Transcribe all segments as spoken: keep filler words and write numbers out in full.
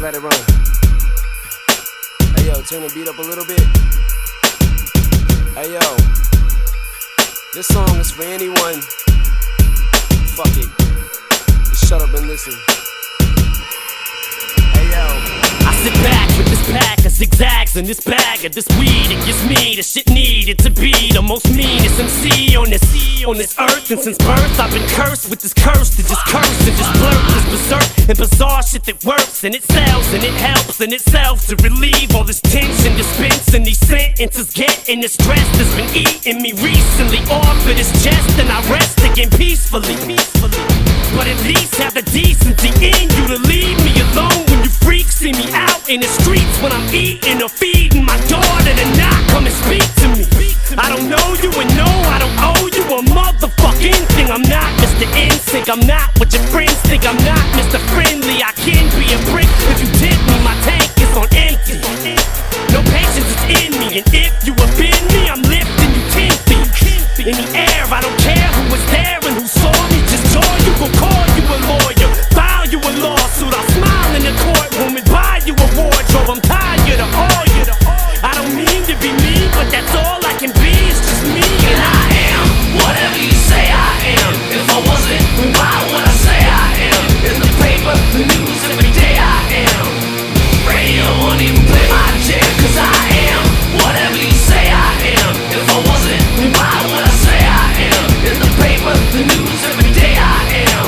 got it wrong. Hey yo, turn the beat up a little bit. Hey yo, this song is for anyone. Fuck it, just shut up and listen. Hey yo, I sit back with this pack of zigzags and this bag of this weed. It gives me the shit needed to be the most meanest M C on this on this earth. And since birth I've been cursed with this curse to just curse and just blurt this berserk and bizarre shit that works and it sells and it helps in itself to relieve all this tension, dispense and these sentences getting the stress that's been eating me recently off of this chest. And I rest again peacefully, peacefully. But at least have the decency in you to leave me alone when you freaks see me out in the streets when I'm eating or feeding my daughter to not come and speak to me. I don't know you and no, I don't owe you a motherfucking thing. I'm not Mister Insync, I'm not what your friends think. I'm not Mister Friendly, I can be a brick. If you tip me, my tank is on empty. No patience is in me, and if you offend me, I'm lifting you ten feet in the air. I don't care who was there and who saw me. Just joy, you gon' call you a lawyer, file you a lawsuit. I'll smile in the courtroom and buy you a wardrobe. I'm tired of all you. I don't mean to be mean, but that's all I can be. It's just me, and I am whatever you say I am. If I wasn't, then why would I say I am? In the paper, the news, every day I am. Radio won't even play my jam, cause I am whatever you say I am. If I wasn't, then why would I say I am? In the paper, the news, every day I am.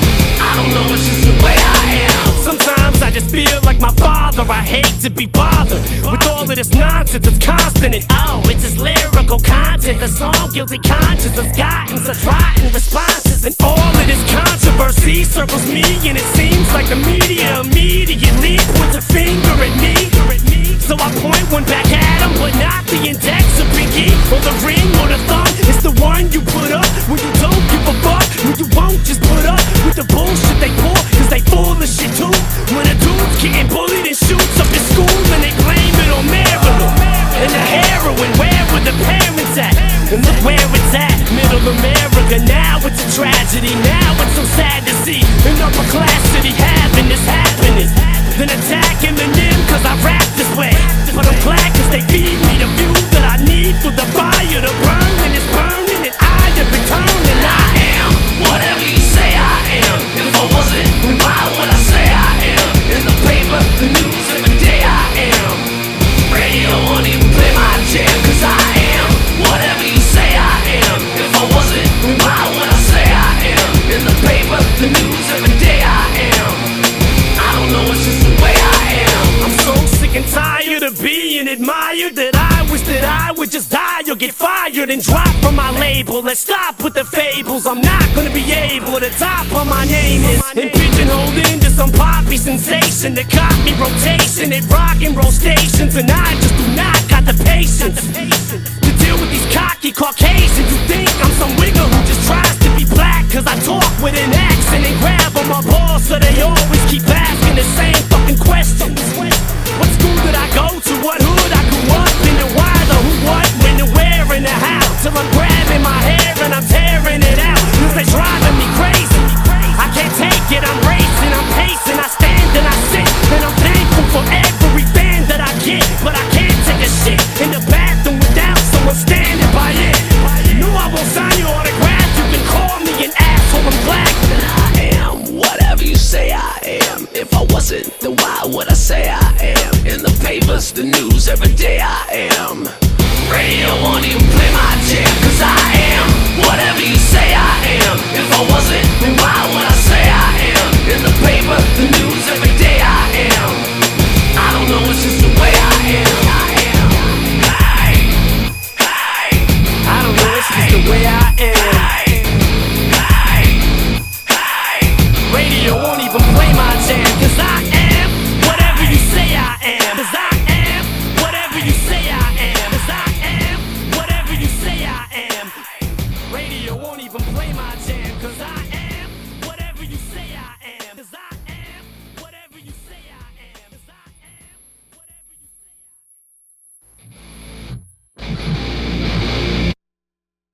I don't know, it's just the way I am. Sometimes I just feel like my father. I hate to be bothered with all of this nonsense. It's constant and oh, it's just lyrical content. The song Guilty Conscience has gotten such rotten responses, and all of this controversy circles me, and it seems like the media immediately points a finger at me. So I point one back at him, but not the index or pinky or the ring or the thumb. It's the one you put up when you don't give a fuck, when you won't just put up with the bullshit they pull, cause they full of shit too. When a dude's getting bullied and shoots up in school and they blame it on Maryland and the heroin, where were the parents at? And look where it's at, middle America. Now it's a tragedy, now it's so sad to see an upper class city having this happiness. Then attack Eminem cause I rap this way, but I'm glad cause they feed me the view that I need for the fire to burn. And it's burning and I have returned, and I am whatever you say I am. If I wasn't, then why would I say I am? In the paper, the news, every day I am. Radio won't even play my jam, cause I am whatever you say I am. If I wasn't, then why would I say I am? In the paper, the news, every day I am. I don't know, it's just the way I am. I'm so sick and tired of being admired that I wish that I would just die or get fired and drop from my label. Let's stop with the fables. I'm not gonna be able to top on my name is and pigeonholed into some poppy sensation that caught me rotation at rock and roll stations, and I just do not got the patience to deal with these cocky Caucasians who think I'm some wigger who just tries to be black cause I talk with an accent and grab on my balls, so they always keep asking the same fucking questions. What school did I go to? What hood I grew up in? And why the who, what, when, and where, and the how? Till I'm grabbing my hair and I'm tearing it out cause they driving me crazy. I can't take it, I'm racing, I'm pacing, I stand and I sit, and I'm thankful for every fan that I get, but I can't take a shit in the bathroom without someone standing by it. No, I won't sign your autograph, you can call me an asshole, I'm glad that I am whatever you say I am. If I wasn't, then why would I say I am? In the papers, the news, every day I am. Radio won't even play my jam, cause I am whatever you say I am. If I wasn't, then why would I say I am? In the paper, the news, every day I am. I don't know, it's just the way I am. I am. Hey, hey. I don't know, it's just the way I am. Hey, hey, hey. Radio won't even play my jam, cause I am whatever you say I am. Cause I am whatever you say I am. Cause I am whatever you say I am. Radio won't even play